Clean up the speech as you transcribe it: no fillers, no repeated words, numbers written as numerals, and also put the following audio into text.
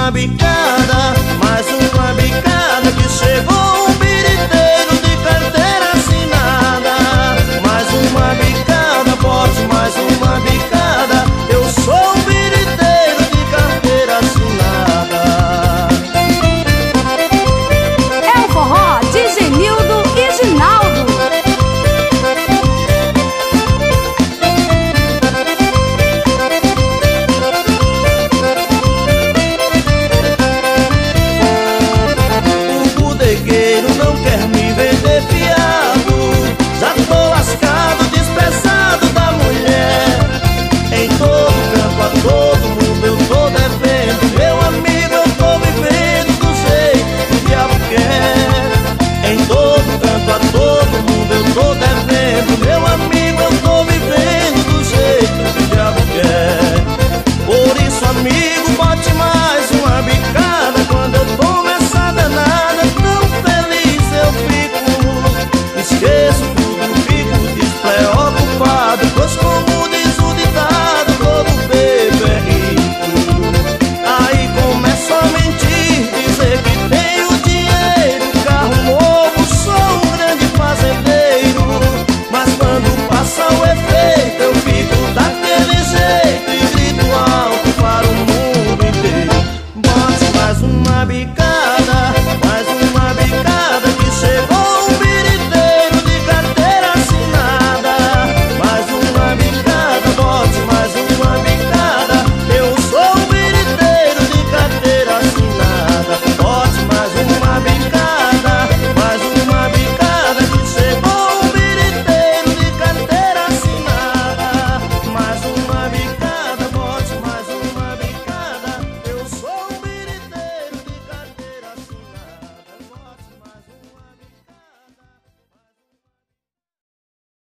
uma bicada, mais uma bicada que chegou um biriteiro de carteira assinada. Mais uma bicada, bote mais uma bicada, eu sou um biriteiro de carteira assinada. É o forró de Genildo e Ginaldo. O bodegueiro não quer me vender fiado, já tô lascado, desprezado da mulher. Em todo canto, a todo mundo eu tô devendo, meu amigo, eu tô vivendo do jeito que o diabo quer. Em todo canto, a todo mundo eu tô devendo, meu amigo, eu tô vivendo do jeito que o diabo quer. Por isso, amigo,